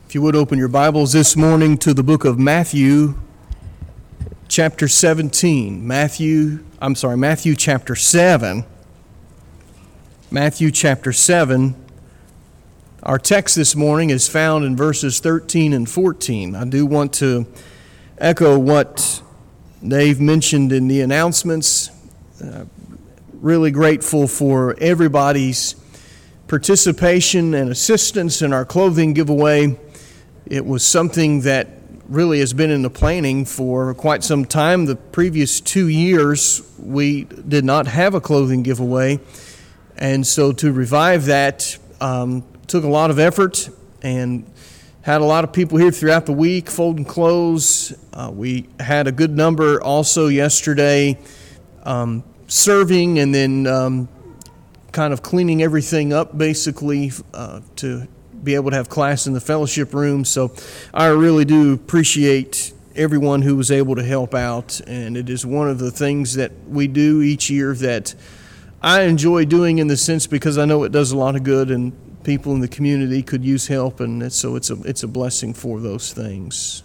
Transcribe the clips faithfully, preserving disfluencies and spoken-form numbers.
If you would open your Bibles this morning to the book of Matthew, chapter seventeen. Matthew, I'm sorry, Matthew chapter seven. Matthew chapter seven. Our text this morning is found in verses thirteen and fourteen. I do want to echo what Dave mentioned in the announcements. Uh, really grateful for everybody's participation and assistance in our clothing giveaway. It was something that really has been in the planning for quite some time. The previous two years, we did not have a clothing giveaway. And so to revive that um, took a lot of effort and had a lot of people here throughout the week folding clothes. Uh, we had a good number also yesterday um, serving and then um, kind of cleaning everything up basically uh, to be able to have class in the fellowship room. So I really do appreciate everyone who was able to help out, and it is one of the things that we do each year that I enjoy doing in the sense because I know it does a lot of good and people in the community could use help, and so it's a it's a blessing for those things.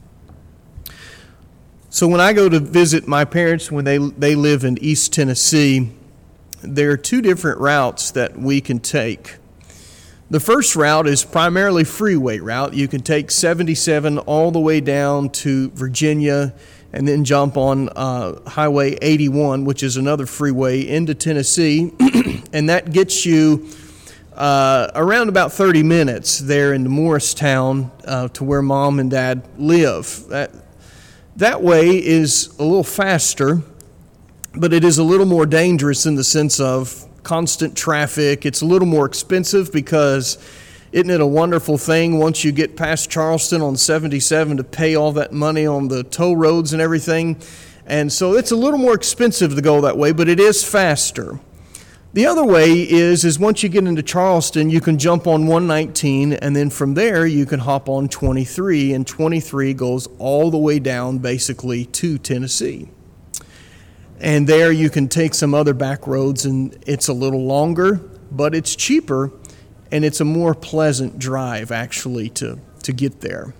So when I go to visit my parents when they they live in East Tennessee, there are two different routes that we can take. The first route is primarily freeway route. You can take seventy-seven all the way down to Virginia and then jump on uh, Highway eighty-one, which is another freeway, into Tennessee. And that gets you uh, around about thirty minutes there in Morristown uh, to where Mom and Dad live. That, that way is a little faster, but it is a little more dangerous in the sense of constant traffic. It's a little more expensive because isn't it a wonderful thing once you get past Charleston on seventy-seven to pay all that money on the toll roads and everything? And so it's a little more expensive to go that way, but it is faster. The other way is, is once you get into Charleston, you can jump on one nineteen, and then from there you can hop on twenty-three, and twenty-three goes all the way down basically to Tennessee. And there you can take some other back roads, and it's a little longer, but it's cheaper, and it's a more pleasant drive, actually, to, to get there.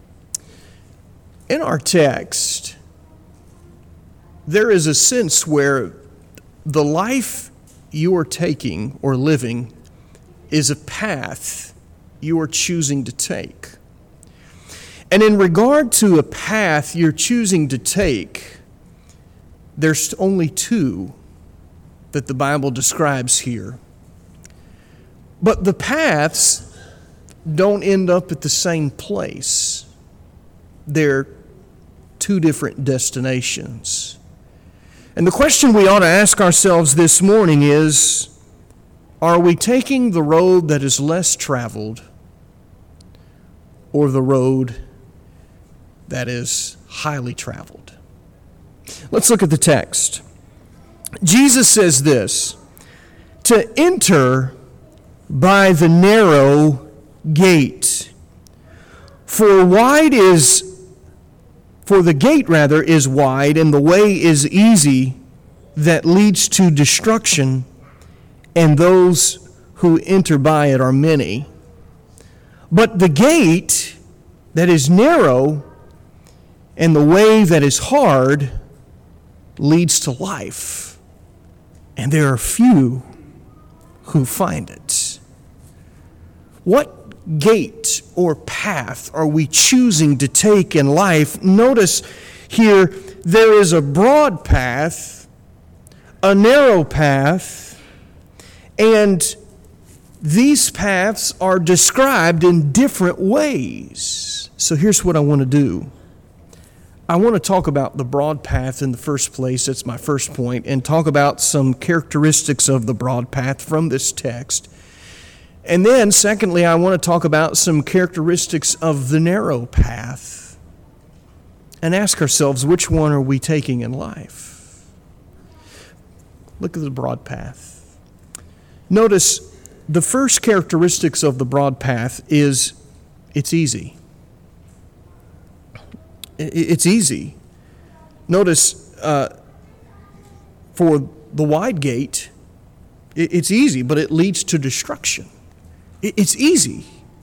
In our text, there is a sense where the life you are taking or living is a path you are choosing to take. And in regard to a path you're choosing to take, there's only two that the Bible describes here. But the paths don't end up at the same place. They're two different destinations. And the question we ought to ask ourselves this morning is, are we taking the road that is less traveled or the road that is highly traveled? Let's look at the text. Jesus says this, to enter by the narrow gate. For wide is, for the gate rather is wide, and the way is easy that leads to destruction, and those who enter by it are many. But the gate that is narrow and the way that is hard leads to life, and there are few who find it. What gate or path are we choosing to take in life? Notice here there is a broad path, a narrow path, and these paths are described in different ways. So here's what I want to do. I want to talk about the broad path in the first place. That's my first point, and talk about some characteristics of the broad path from this text. And then, secondly, I want to talk about some characteristics of the narrow path and ask ourselves, which one are we taking in life? Look at the broad path. Notice the first characteristics of the broad path is it's easy. It's easy. Notice uh, for the wide gate, it's easy, but it leads to destruction. It's easy.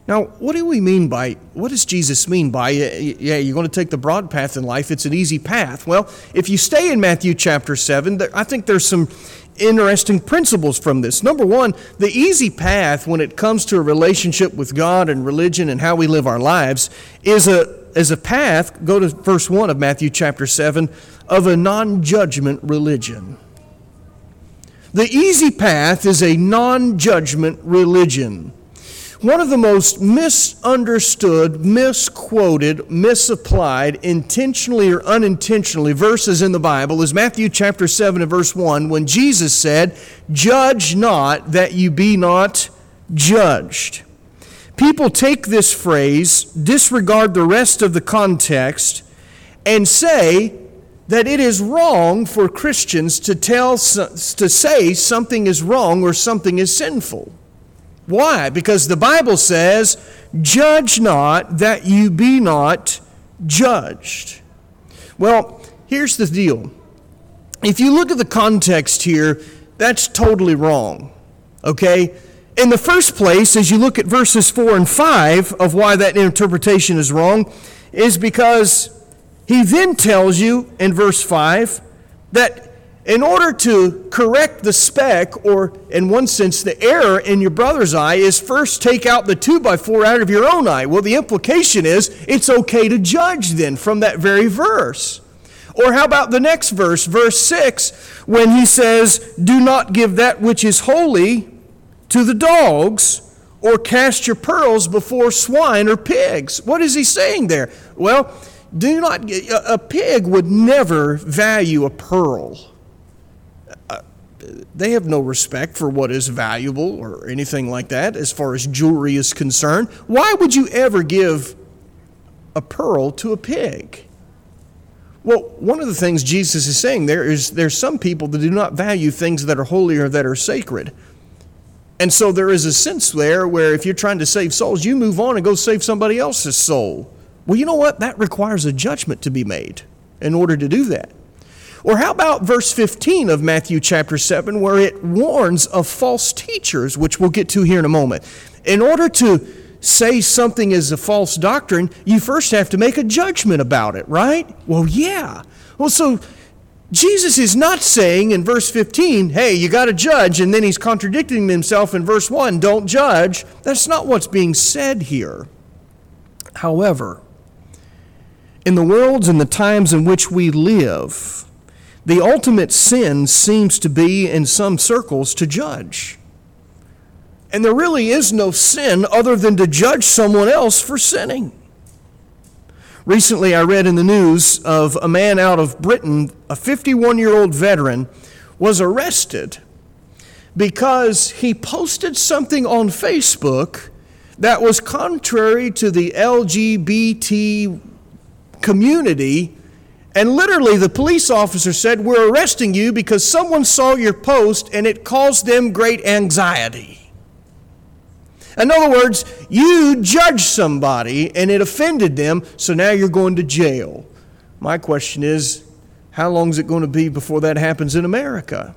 Now, what do we mean by, what does Jesus mean by, yeah, you're going to take the broad path in life, it's an easy path? Well, if you stay in Matthew chapter seven, I think there's some interesting principles from this. Number one, the easy path when it comes to a relationship with God and religion and how we live our lives is a, is a path, go to verse one of Matthew chapter seven, of a non-judgment religion. The easy path is a non-judgment religion. One of the most misunderstood, misquoted, misapplied, intentionally or unintentionally verses in the Bible is Matthew chapter seven and verse one, when Jesus said, "Judge not that you be not judged." People take this phrase, disregard the rest of the context, and say that it is wrong for Christians to tell, to say something is wrong or something is sinful. Why? Because the Bible says, "Judge not that you be not judged." Well, here's the deal. If you look at the context here, that's totally wrong. Okay? In the first place, as you look at verses four and five of why that interpretation is wrong, is because he then tells you in verse five that in order to correct the speck, or in one sense the error in your brother's eye, is first take out the two by four out of your own eye. Well, the implication is it's okay to judge then from that very verse. Or how about the next verse, verse six, when he says, "Do not give that which is holy to the dogs, or cast your pearls before swine or pigs." What is he saying there? Well, do not. A pig would never value a pearl. They have no respect for what is valuable or anything like that as far as jewelry is concerned. Why would you ever give a pearl to a pig? Well, one of the things Jesus is saying there is there's some people that do not value things that are holy or that are sacred. And so there is a sense there where if you're trying to save souls, you move on and go save somebody else's soul. Well, you know what? That requires a judgment to be made in order to do that. Or how about verse fifteen of Matthew chapter seven, where it warns of false teachers, which we'll get to here in a moment. In order to say something is a false doctrine, you first have to make a judgment about it, right? Well, yeah. Well, so Jesus is not saying in verse fifteen, hey, you got to judge, and then he's contradicting himself in verse one, don't judge. That's not what's being said here. However, in the worlds and the times in which we live, the ultimate sin seems to be, in some circles, to judge. And there really is no sin other than to judge someone else for sinning. Recently, I read in the news of a man out of Britain, a fifty-one-year-old veteran, was arrested because he posted something on Facebook that was contrary to the L G B T community. And literally, the police officer said, we're arresting you because someone saw your post and it caused them great anxiety. In other words, you judged somebody and it offended them, so now you're going to jail. My question is, how long is it going to be before that happens in America?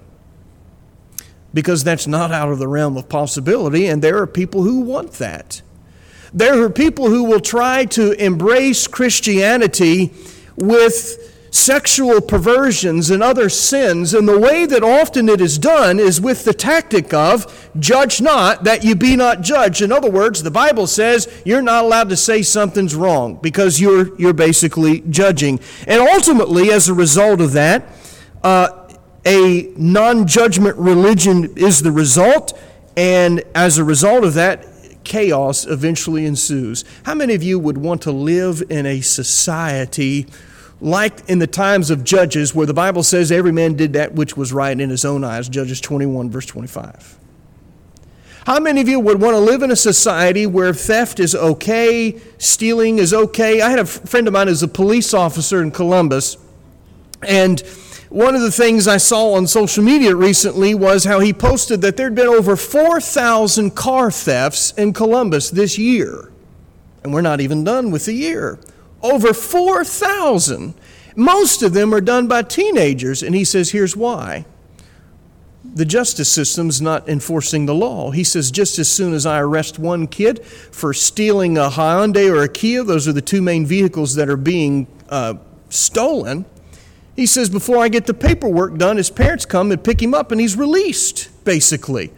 Because that's not out of the realm of possibility, and there are people who want that. There are people who will try to embrace Christianity with sexual perversions and other sins, and the way that often it is done is with the tactic of judge not that you be not judged. In other words, the Bible says you're not allowed to say something's wrong because you're you're basically judging. And ultimately, as a result of that, uh, a non-judgment religion is the result, and as a result of that, chaos eventually ensues. How many of you would want to live in a society like in the times of Judges, where the Bible says every man did that which was right in his own eyes, Judges twenty-one, verse twenty-five. How many of you would want to live in a society where theft is okay, stealing is okay? I had a friend of mine who's a police officer in Columbus, and one of the things I saw on social media recently was how he posted that there'd been over four thousand car thefts in Columbus this year. And we're not even done with the year. Over four thousand. Most of them are done by teenagers. And he says, here's why. The justice system's not enforcing the law. He says just as soon as I arrest one kid for stealing a Hyundai or a Kia, those are the two main vehicles that are being uh, stolen, he says before I get the paperwork done, his parents come and pick him up and he's released, basically.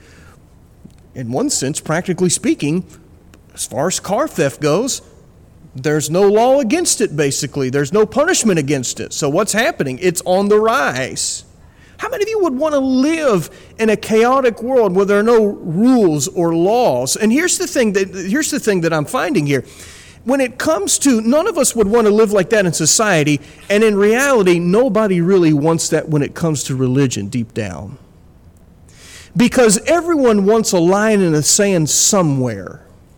In one sense, practically speaking, as far as car theft goes, there's no law against it, basically. There's no punishment against it. So what's happening? It's on the rise. How many of you would want to live in a chaotic world where there are no rules or laws? And here's the thing that here's the thing that I'm finding here. When it comes to, none of us would want to live like that in society, and in reality, nobody really wants that when it comes to religion deep down. Because everyone wants a line in the sand somewhere.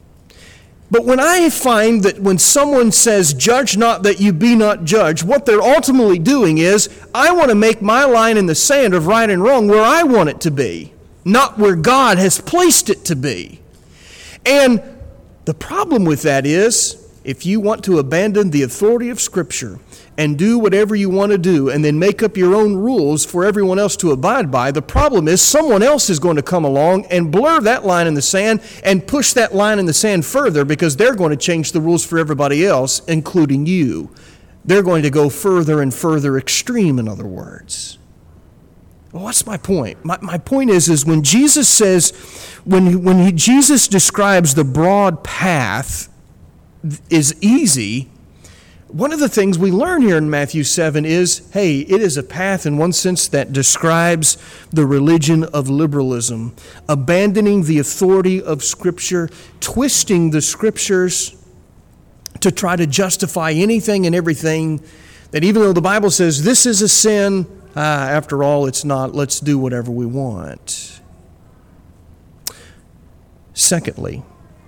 But when I find that when someone says, judge not that you be not judged, what they're ultimately doing is, I want to make my line in the sand of right and wrong where I want it to be, not where God has placed it to be. And the problem with that is, if you want to abandon the authority of Scripture and do whatever you want to do and then make up your own rules for everyone else to abide by, the problem is someone else is going to come along and blur that line in the sand and push that line in the sand further because they're going to change the rules for everybody else, including you. They're going to go further and further extreme, in other words. Well, what's my point? My, my point is, is when Jesus says, when, when he, Jesus describes the broad path is easy, one of the things we learn here in Matthew seven is, hey, it is a path in one sense that describes the religion of liberalism, abandoning the authority of Scripture, twisting the Scriptures to try to justify anything and everything, that even though the Bible says this is a sin, ah, after all, it's not. Let's do whatever we want. Secondly,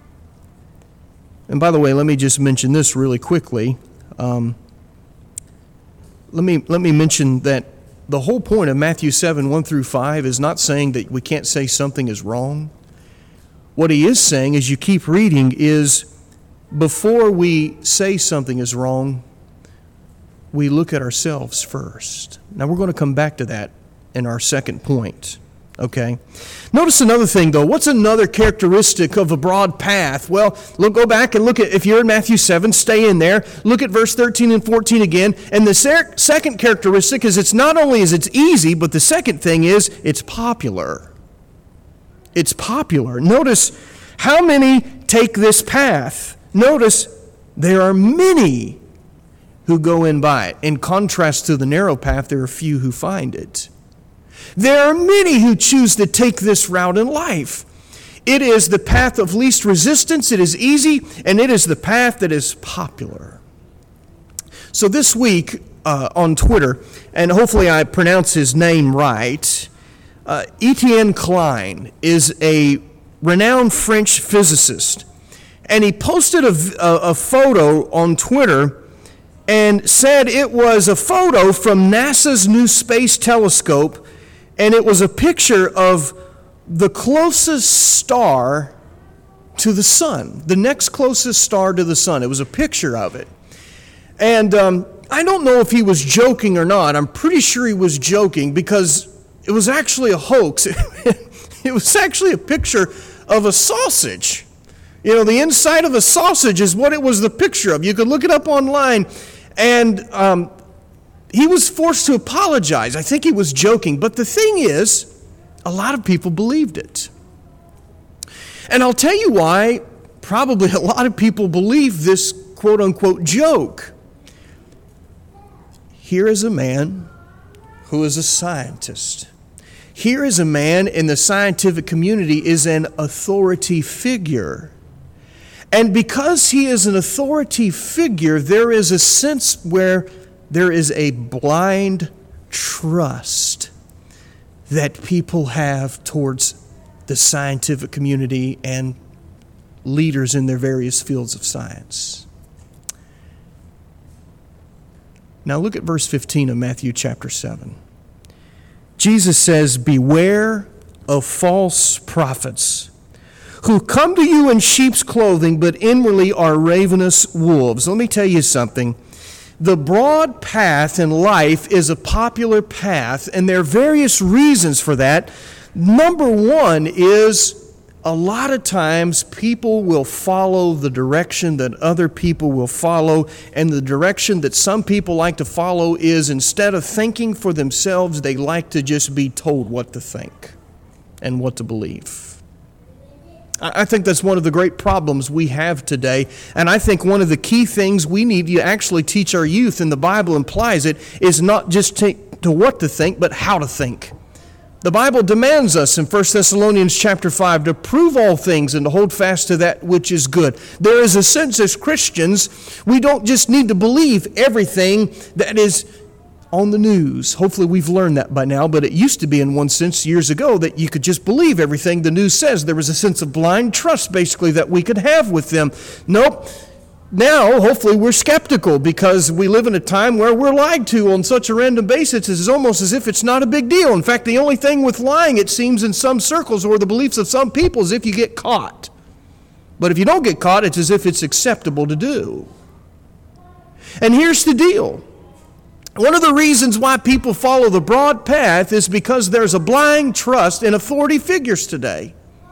and by the way, let me just mention this really quickly. Um, let me let me mention that the whole point of Matthew seven, one through five is not saying that we can't say something is wrong. What he is saying, as you keep reading, is before we say something is wrong, we look at ourselves first. Now, we're going to come back to that in our second point. Okay. Notice another thing, though. What's another characteristic of a broad path? Well, look, go back and look at, if you're in Matthew seven, stay in there. Look at verse thirteen and fourteen again. And the ser- second characteristic is it's not only is it's easy, but the second thing is it's popular. It's popular. Notice how many take this path. Notice there are many who go in by it. In contrast to the narrow path, there are few who find it. There are many who choose to take this route in life. It is the path of least resistance, it is easy, and it is the path that is popular. So this week uh, on Twitter, and hopefully I pronounce his name right, uh, Etienne Klein is a renowned French physicist, and he posted a, a, a photo on Twitter and said it was a photo from NASA's new space telescope. And it was a picture of the closest star to the sun, the next closest star to the sun. It was a picture of it. And um, I don't know if he was joking or not. I'm pretty sure he was joking because it was actually a hoax. It was actually a picture of a sausage. You know, the inside of a sausage is what it was the picture of. You could look it up online. And um, he was forced to apologize. I think he was joking. But the thing is, a lot of people believed it. And I'll tell you why probably a lot of people believe this quote-unquote joke. Here is a man who is a scientist. Here is a man in the scientific community is an authority figure. And because he is an authority figure, there is a sense where there is a blind trust that people have towards the scientific community and leaders in their various fields of science. Now look at verse fifteen of Matthew chapter seven. Jesus says, "Beware of false prophets, who come to you in sheep's clothing, but inwardly are ravenous wolves." Let me tell you something. The broad path in life is a popular path, and there are various reasons for that. Number one is a lot of times people will follow the direction that other people will follow, and the direction that some people like to follow is, instead of thinking for themselves, they like to just be told what to think and what to believe. I think that's one of the great problems we have today, and I think one of the key things we need to actually teach our youth, and the Bible implies it, is not just to, to what to think, but how to think. The Bible demands us in First Thessalonians chapter five to prove all things and to hold fast to that which is good. There is a sense as Christians, we don't just need to believe everything that is on the news. Hopefully we've learned that by now, but it used to be, in one sense, years ago, that you could just believe everything the news says. There was a sense of blind trust, basically, that we could have with them. Nope. Now, hopefully, we're skeptical because we live in a time where we're lied to on such a random basis. It's almost as if it's not a big deal. In fact, the only thing with lying, it seems in some circles or the beliefs of some people, is if you get caught. But if you don't get caught, it's as if it's acceptable to do. And here's the deal. One of the reasons why people follow the broad path is because there's a blind trust in authority figures today.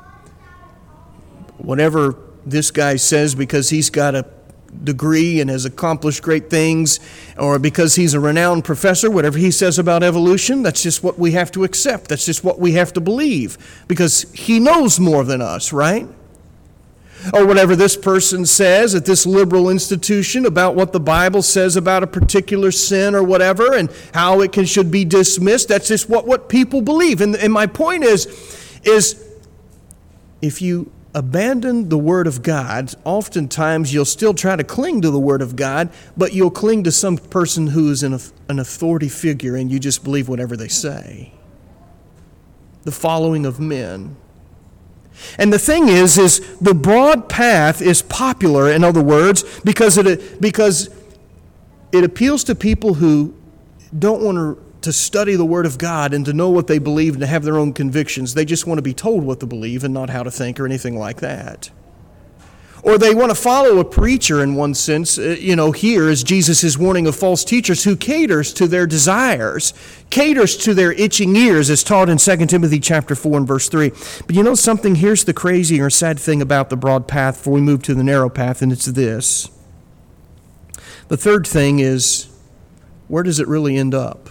Whatever this guy says because he's got a degree and has accomplished great things, or because he's a renowned professor, whatever he says about evolution, that's just what we have to accept. That's just what we have to believe because he knows more than us, right? Or whatever this person says at this liberal institution about what the Bible says about a particular sin or whatever and how it can should be dismissed. That's just what, what people believe. And, and my point is, is if you abandon the Word of God, oftentimes you'll still try to cling to the Word of God, but you'll cling to some person who is an, an authority figure and you just believe whatever they say. The following of men. And the thing is, is the broad path is popular, in other words, because it because it appeals to people who don't want to, to study the Word of God and to know what they believe and to have their own convictions. They just want to be told what to believe and not how to think or anything like that. Or they want to follow a preacher in one sense. You know, here is Jesus' warning of false teachers who caters to their desires, caters to their itching ears, as taught in Second Timothy chapter four and verse three. But you know something? Here's the crazy or sad thing about the broad path before we move to the narrow path, and it's this. The third thing is, where does it really end up?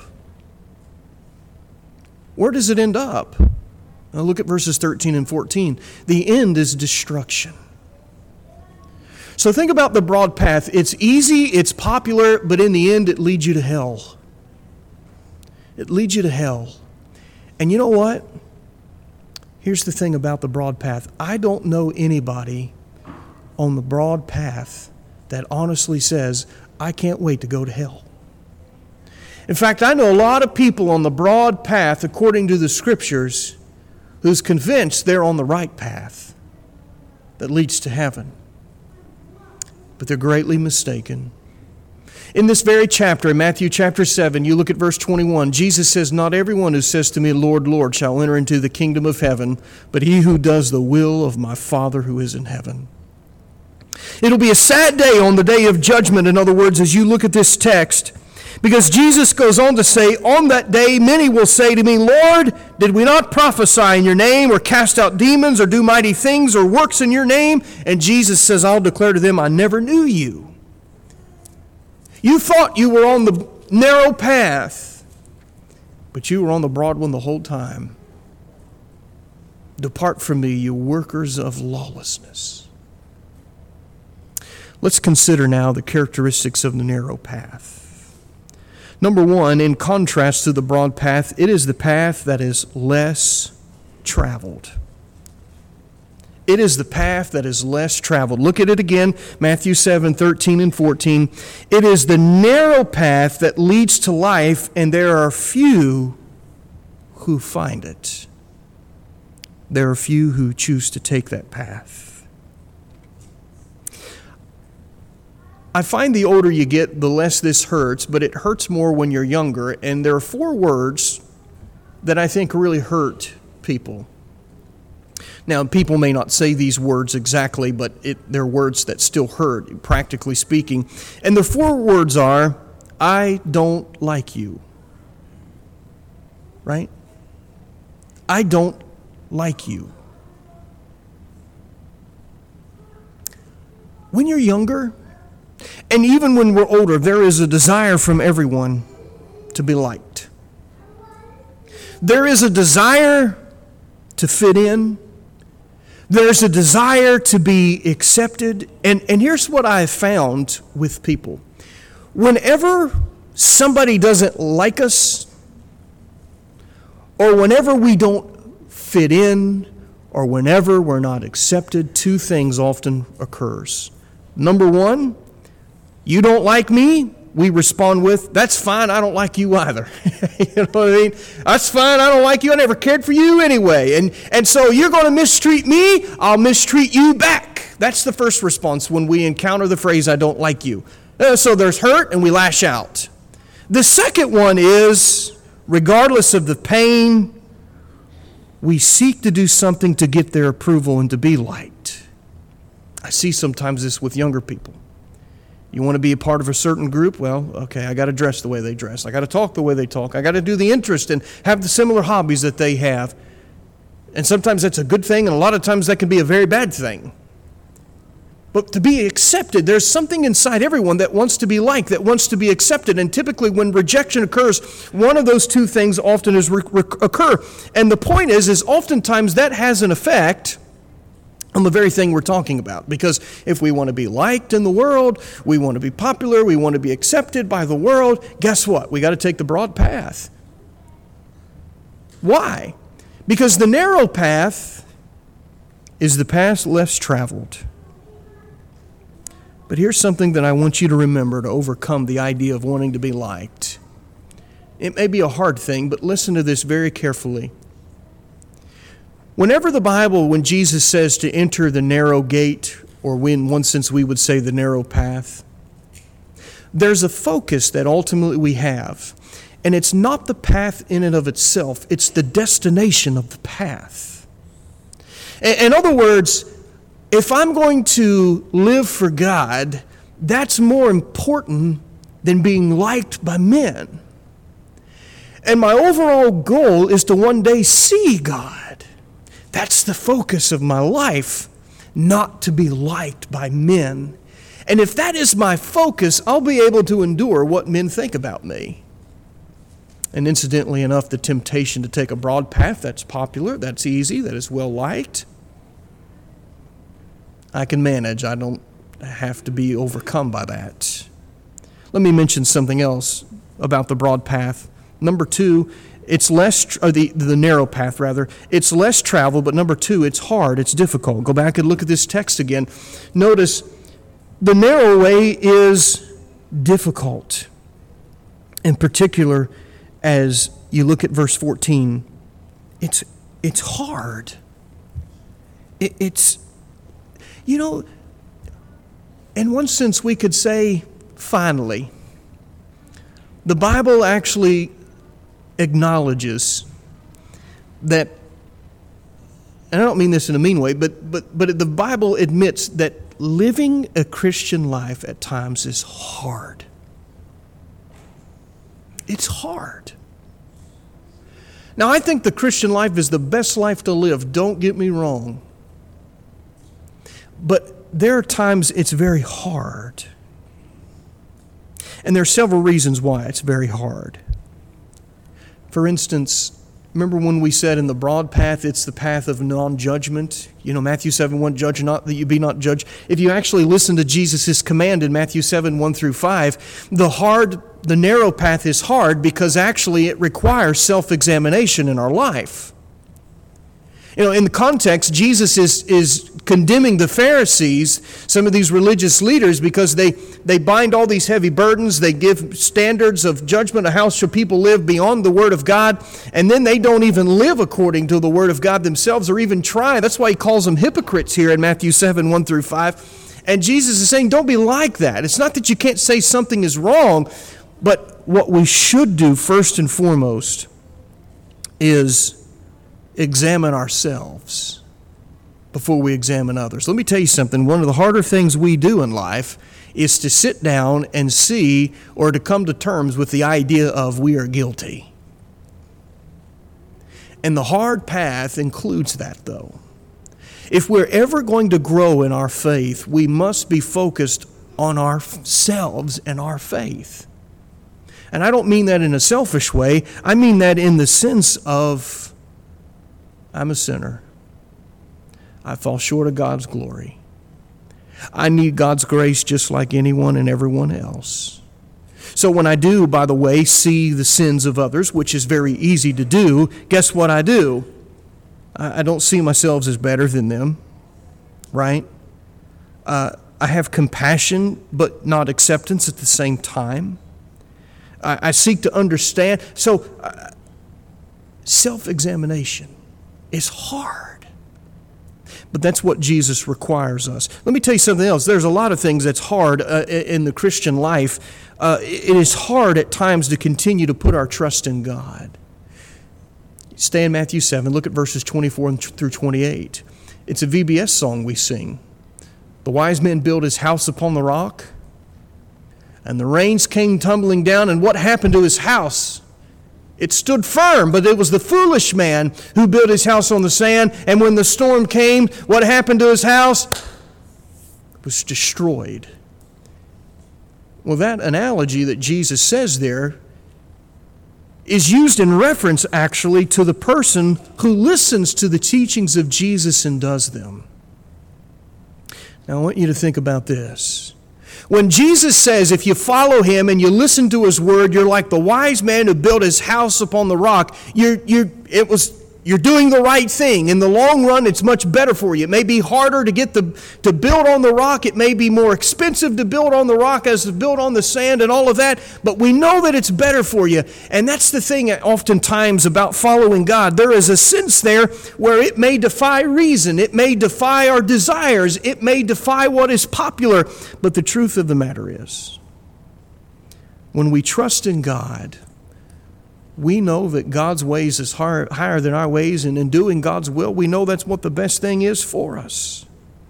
Where does it end up? Now look at verses thirteen and fourteen. The end is destruction. So think about the broad path. It's easy, it's popular, but in the end it leads you to hell. It leads you to hell. And you know what? Here's the thing about the broad path. I don't know anybody on the broad path that honestly says, I can't wait to go to hell. In fact, I know a lot of people on the broad path, according to the Scriptures, who's convinced they're on the right path that leads to heaven. But they're greatly mistaken. In this very chapter, in Matthew chapter seven, you look at verse twenty-one, Jesus says, not everyone who says to me, Lord, Lord, shall enter into the kingdom of heaven, but he who does the will of my Father who is in heaven. It'll be a sad day on the day of judgment, in other words, as you look at this text, because Jesus goes on to say, on that day many will say to me, Lord, did we not prophesy in your name, or cast out demons, or do mighty things, or works in your name? And Jesus says, I'll declare to them, I never knew you. You thought you were on the narrow path, but you were on the broad one the whole time. Depart from me, you workers of lawlessness. Let's consider now the characteristics of the narrow path. Number one, in contrast to the broad path, it is the path that is less traveled. It is the path that is less traveled. Look at it again, Matthew seven, thirteen and fourteen. It is the narrow path that leads to life, and there are few who find it. There are few who choose to take that path. I find the older you get, the less this hurts, but it hurts more when you're younger. And there are four words that I think really hurt people. Now, people may not say these words exactly, but it, they're words that still hurt, practically speaking. And the four words are I don't like you. Right? I don't like you. When you're younger, and even when we're older, there is a desire from everyone to be liked. There is a desire to fit in. There's a desire to be accepted. And, and here's what I've found with people. Whenever somebody doesn't like us, or whenever we don't fit in, or whenever we're not accepted, two things often occurs. Number one, you don't like me, we respond with, that's fine, I don't like you either. You know what I mean? That's fine, I don't like you, I never cared for you anyway. And, and so you're going to mistreat me, I'll mistreat you back. That's the first response when we encounter the phrase, I don't like you. Uh, so there's hurt and we lash out. The second one is, regardless of the pain, we seek to do something to get their approval and to be liked. I see sometimes this with younger people. You want to be a part of a certain group? Well, okay, I got to dress the way they dress. I got to talk the way they talk. I got to do the interest and have the similar hobbies that they have. And sometimes that's a good thing, and a lot of times that can be a very bad thing. But to be accepted, there's something inside everyone that wants to be liked, that wants to be accepted. And typically when rejection occurs, one of those two things often is re- re- occur. And the point is, is oftentimes that has an effect on the very thing we're talking about. Because if we want to be liked in the world, we want to be popular, we want to be accepted by the world, guess what? We got to take the broad path. Why? Because the narrow path is the path less traveled. But here's something that I want you to remember to overcome the idea of wanting to be liked. It may be a hard thing, but listen to this very carefully. Whenever the Bible, when Jesus says to enter the narrow gate, or in one sense we would say the narrow path, there's a focus that ultimately we have. And it's not the path in and of itself, it's the destination of the path. In other words, if I'm going to live for God, that's more important than being liked by men. And my overall goal is to one day see God. That's the focus of my life, not to be liked by men. And if that is my focus, I'll be able to endure what men think about me. And incidentally enough, the temptation to take a broad path, that's popular, that's easy, that is well liked. I can manage. I don't have to be overcome by that. Let me mention something else about the broad path. Number two, it's less, or the, the narrow path rather, it's less traveled, but number two, it's hard, it's difficult. Go back and look at this text again. Notice the narrow way is difficult. In particular, as you look at verse fourteen, it's it's hard. It, it's, you know, in one sense we could say, finally, the Bible actually acknowledges that, and I don't mean this in a mean way, but but but the Bible admits that living a Christian life at times is hard. It's hard. Now, I think the Christian life is the best life to live, don't get me wrong. But there are times it's very hard. And there are several reasons why it's very hard. For instance, remember when we said in the broad path, it's the path of non-judgment? You know, Matthew seven one, judge not that you be not judged. If you actually listen to Jesus' command in Matthew seven one through five, the hard, the narrow path is hard because actually it requires self-examination in our life. You know, in the context, Jesus is, is condemning the Pharisees, some of these religious leaders, because they, they bind all these heavy burdens. They give standards of judgment of how shall people live beyond the Word of God, and then they don't even live according to the Word of God themselves or even try. That's why he calls them hypocrites here in Matthew seven one through five. And Jesus is saying, don't be like that. It's not that you can't say something is wrong, but what we should do first and foremost is examine ourselves before we examine others. Let me tell you something. One of the harder things we do in life is to sit down and see or to come to terms with the idea of we are guilty. And the hard path includes that, though. If we're ever going to grow in our faith, we must be focused on ourselves and our faith. And I don't mean that in a selfish way. I mean that in the sense of I'm a sinner. I fall short of God's glory. I need God's grace just like anyone and everyone else. So when I do, by the way, see the sins of others, which is very easy to do, guess what I do? I don't see myself as better than them, right? Uh, I have compassion, but not acceptance at the same time. I, I seek to understand. So uh, self-examination is hard. But that's what Jesus requires us. Let me tell you something else. There's a lot of things that's hard uh, in the Christian life. Uh, it is hard at times to continue to put our trust in God. Stay in Matthew seven. Look at verses twenty-four through twenty-eight. It's a V B S song we sing. The wise man built his house upon the rock, and the rains came tumbling down, and what happened to his house? It stood firm, but it was the foolish man who built his house on the sand, and when the storm came, what happened to his house? It was destroyed. Well, that analogy that Jesus says there is used in reference, actually, to the person who listens to the teachings of Jesus and does them. Now, I want you to think about this. When Jesus says, if you follow him and you listen to his word, you're like the wise man who built his house upon the rock. You're, you're, it was, you're doing the right thing. In the long run, it's much better for you. It may be harder to get the, to build on the rock. It may be more expensive to build on the rock as to build on the sand and all of that. But we know that it's better for you. And that's the thing oftentimes about following God. There is a sense there where it may defy reason. It may defy our desires. It may defy what is popular. But the truth of the matter is, when we trust in God, we know that God's ways is higher, higher than our ways, and in doing God's will, we know that's what the best thing is for us.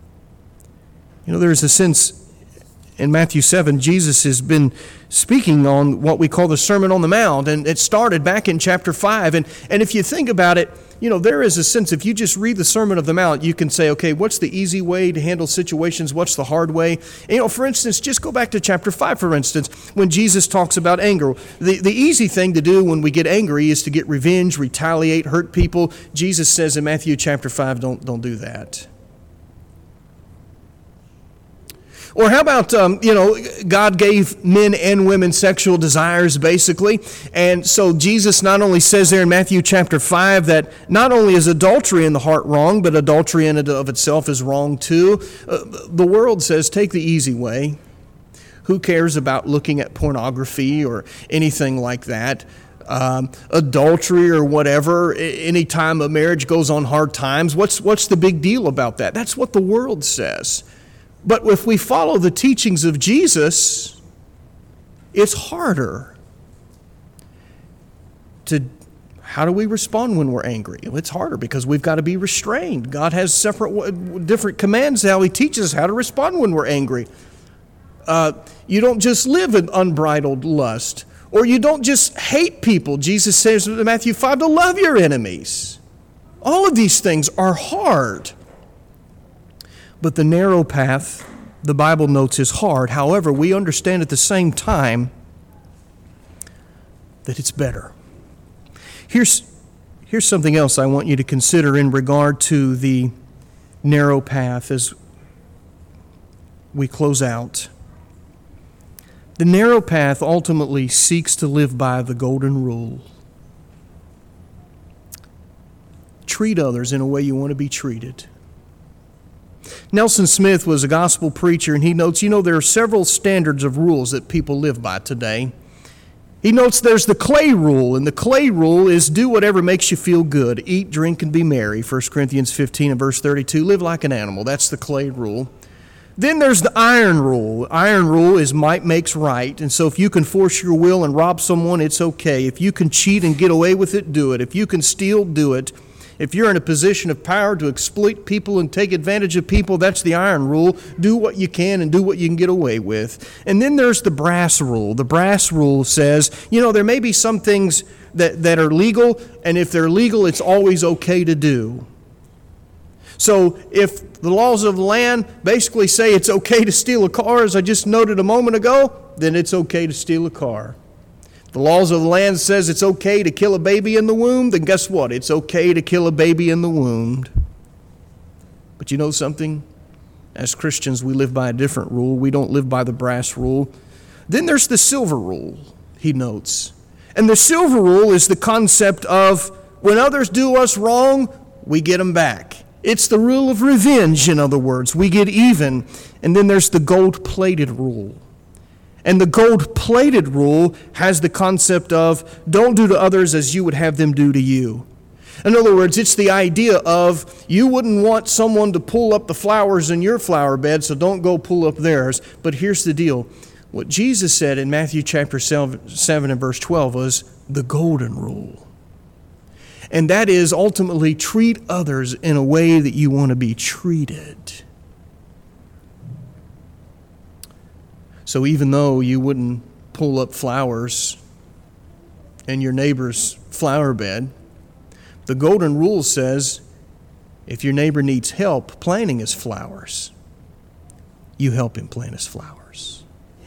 You know, there's a sense in Matthew seven, Jesus has been speaking on what we call the Sermon on the Mount, and it started back in chapter five. And, and if you think about it, you know, there is a sense, if you just read the Sermon on the Mount, you can say, okay, what's the easy way to handle situations? What's the hard way? And, you know, for instance, just go back to chapter five, for instance, when Jesus talks about anger. The, the easy thing to do when we get angry is to get revenge, retaliate, hurt people. Jesus says in Matthew chapter five, don't, don't do that. Or how about, um, you know, God gave men and women sexual desires, basically. And so Jesus not only says there in Matthew chapter five that not only is adultery in the heart wrong, but adultery in and of itself is wrong too. Uh, the world says, take the easy way. Who cares about looking at pornography or anything like that? Um, adultery or whatever, any time a marriage goes on hard times, what's, what's the big deal about that? That's what the world says. But if we follow the teachings of Jesus, it's harder to, how do we respond when we're angry? Well, it's harder because we've got to be restrained. God has separate, different commands how he teaches us how to respond when we're angry. Uh, you don't just live in unbridled lust, or you don't just hate people. Jesus says in Matthew five to love your enemies. All of these things are hard. But the narrow path, the Bible notes, is hard. However, we understand at the same time that it's better. Here's, here's something else I want you to consider in regard to the narrow path as we close out. The narrow path ultimately seeks to live by the golden rule. Treat others in a way you want to be treated. Nelson Smith was a gospel preacher, and he notes, you know, there are several standards of rules that people live by today. He notes there's the clay rule, and the clay rule is do whatever makes you feel good. Eat, drink, and be merry. First Corinthians fifteen and verse thirty-two. Live like an animal. That's the clay rule. Then there's the iron rule. Iron rule is might makes right, and so if you can force your will and rob someone, it's okay. If you can cheat and get away with it, do it. If you can steal, do it. If you're in a position of power to exploit people and take advantage of people, that's the iron rule. Do what you can and do what you can get away with. And then there's the brass rule. The brass rule says, you know, there may be some things that, that are legal, and if they're legal, it's always okay to do. So if the laws of the land basically say it's okay to steal a car, as I just noted a moment ago, then it's okay to steal a car. The laws of the land says it's okay to kill a baby in the womb, then guess what? It's okay to kill a baby in the womb. But you know something? As Christians, we live by a different rule. We don't live by the brass rule. Then there's the silver rule, he notes. And the silver rule is the concept of when others do us wrong, we get them back. It's the rule of revenge, in other words. We get even. And then there's the gold-plated rule. And the gold-plated rule has the concept of don't do to others as you would have them do to you. In other words, it's the idea of you wouldn't want someone to pull up the flowers in your flower bed, so don't go pull up theirs. But here's the deal. What Jesus said in Matthew chapter seven and verse twelve was the golden rule. And that is ultimately treat others in a way that you want to be treated. So even though you wouldn't pull up flowers in your neighbor's flower bed, the golden rule says if your neighbor needs help planting his flowers, you help him plant his flowers.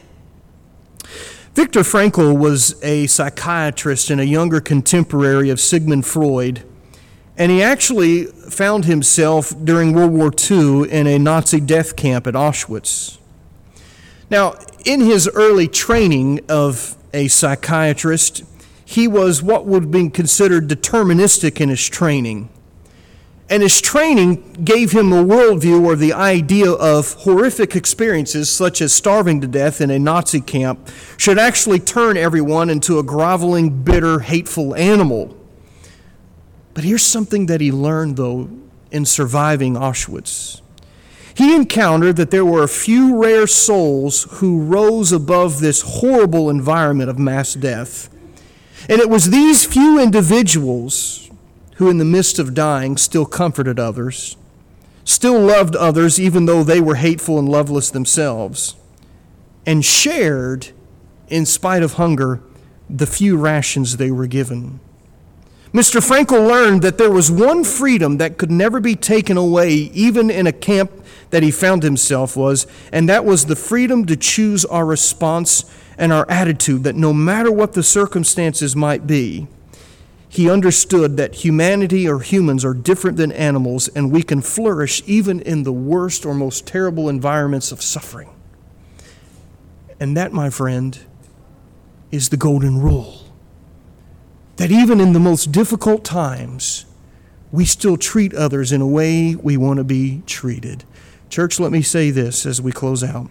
Viktor Frankl was a psychiatrist and a younger contemporary of Sigmund Freud, and he actually found himself during World War Two in a Nazi death camp at Auschwitz. Now, in his early training of a psychiatrist, he was what would be considered deterministic in his training. And his training gave him a worldview or the idea of horrific experiences such as starving to death in a Nazi camp should actually turn everyone into a groveling, bitter, hateful animal. But here's something that he learned, though, in surviving Auschwitz. He encountered that there were a few rare souls who rose above this horrible environment of mass death. And it was these few individuals who in the midst of dying still comforted others, still loved others even though they were hateful and loveless themselves, and shared, in spite of hunger, the few rations they were given. Mister Frankl learned that there was one freedom that could never be taken away, even in a camp that he found himself was, and that was the freedom to choose our response and our attitude, that no matter what the circumstances might be, he understood that humanity or humans are different than animals, and we can flourish even in the worst or most terrible environments of suffering. And that, my friend, is the golden rule. That even in the most difficult times, we still treat others in a way we want to be treated. Church, let me say this as we close out.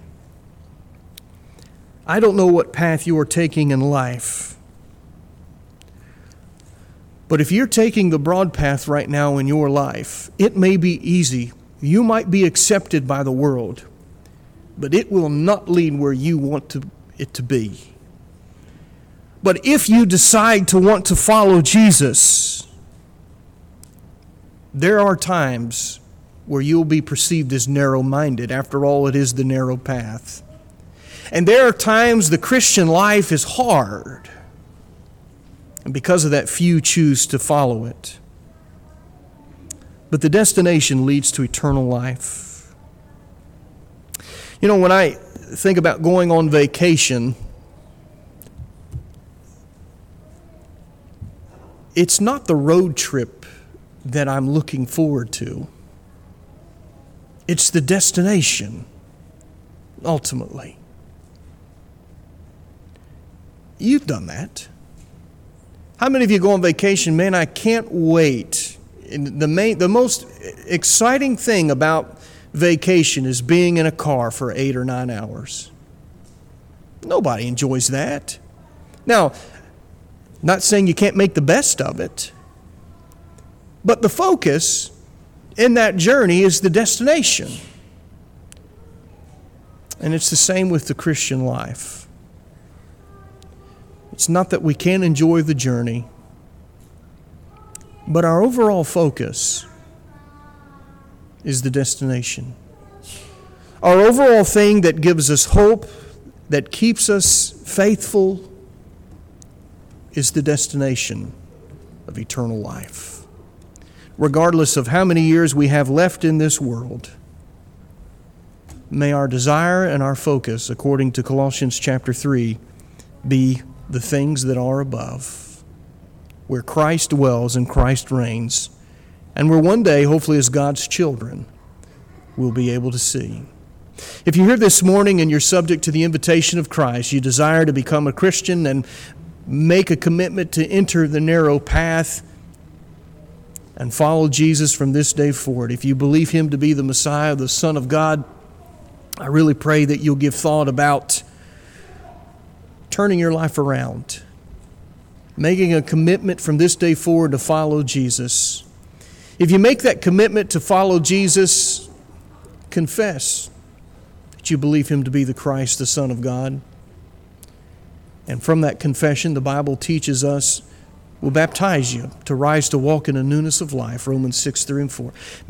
I don't know what path you are taking in life, but if you're taking the broad path right now in your life, it may be easy. You might be accepted by the world, but it will not lead where you want to, it to be. But if you decide to want to follow Jesus, there are times where you'll be perceived as narrow-minded. After all, it is the narrow path. And there are times the Christian life is hard. And because of that, few choose to follow it. But the destination leads to eternal life. You know, when I think about going on vacation, it's not the road trip that I'm looking forward to. It's the destination, ultimately. You've done that. How many of you go on vacation? Man, I can't wait. And the main, the most exciting thing about vacation is being in a car for eight or nine hours. Nobody enjoys that. Now, not saying you can't make the best of it, but the focus in that journey is the destination. And it's the same with the Christian life. It's not that we can't enjoy the journey. But our overall focus is the destination. Our overall thing that gives us hope, that keeps us faithful, is the destination of eternal life. Regardless of how many years we have left in this world, may our desire and our focus, according to Colossians chapter three, be the things that are above, where Christ dwells and Christ reigns, and where one day, hopefully as God's children, we'll be able to see. If you're here this morning and you're subject to the invitation of Christ, you desire to become a Christian and make a commitment to enter the narrow path and follow Jesus from this day forward. If you believe Him to be the Messiah, the Son of God, I really pray that you'll give thought about turning your life around, making a commitment from this day forward to follow Jesus. If you make that commitment to follow Jesus, confess that you believe Him to be the Christ, the Son of God. And from that confession, the Bible teaches us, will baptize you to rise to walk in a newness of life, Romans six, three and four.